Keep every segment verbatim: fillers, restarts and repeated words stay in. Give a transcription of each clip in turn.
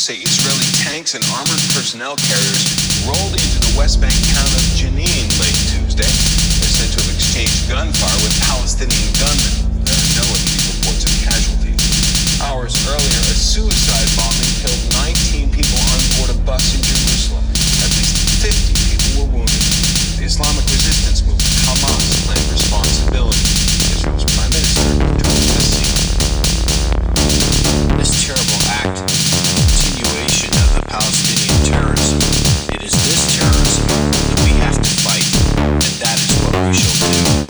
say Israeli tanks and armored personnel carriers rolled into the West Bank town of Jenin late Tuesday. They're said to have exchanged gunfire with Palestinian gunmen. There are no immediate reports of casualties. Hours earlier, a suicide bombing killed nineteen people on board a bus in Jerusalem. At least fifty people were wounded. The Islamic resistance movement, Hamas, claimed responsibility. Israel's prime minister joined the scene. This terrible act is a continuation of the Palestinian terrorism. It is this terrorism that we have to fight, and that is what we shall do.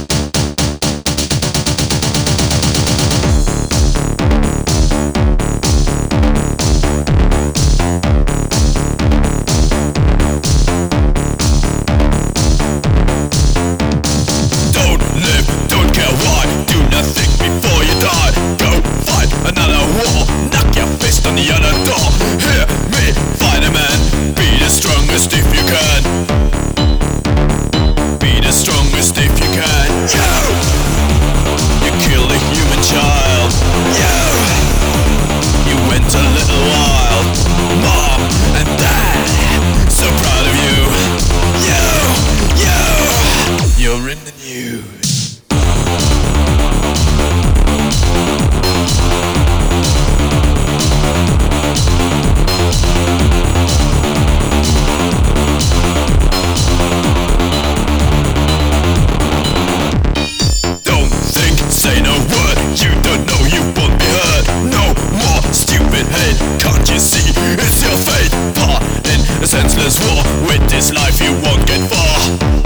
Senseless war. With this life you won't get far.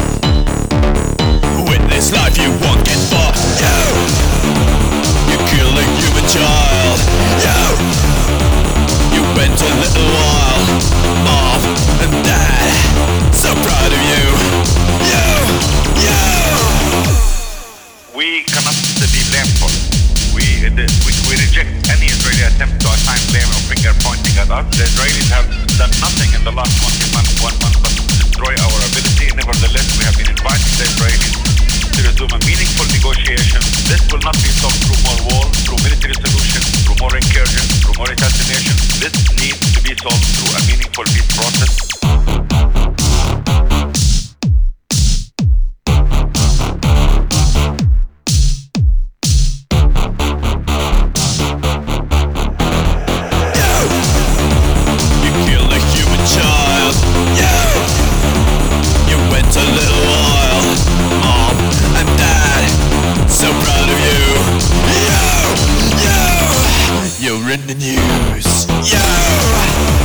With this life you won't get far. You, you killed a human child. You, you went a little while. Mom and Dad, so proud of you. You, you. We cannot be blamed for it. We, we, we reject any Israeli attempt to assign blame or finger pointing at us. The Israelis have done nothing in the last twenty months, one month, but to destroy our ability. Nevertheless, we have been inviting the Israelis to resume a meaningful negotiation. This will not be solved through more war, through military solutions, through more incursions, through more assassination. This needs to be solved through a meaningful peace process. You're in the news. Yo!